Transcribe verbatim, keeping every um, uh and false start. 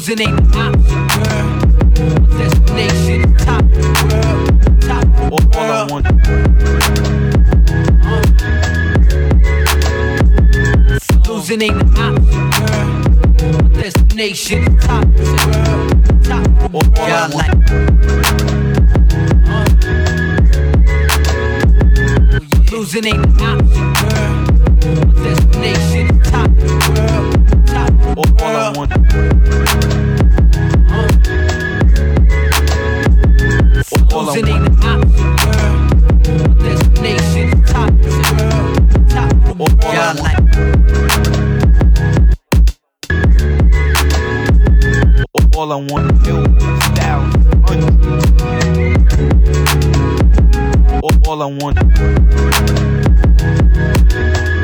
Losing ain't an option, girl. My destination, top of the world, top of the world. All I want. Uh. Losing ain't an option, girl. My destination, top of the world, top of the world. All I want. Uh. Losing ain't an option, girl. My destination, top of the world, top of the world. All I want. Losing ain't an option, girl. My destination, top of the world, top of the world. All I want. All I want to do is style money. All I want.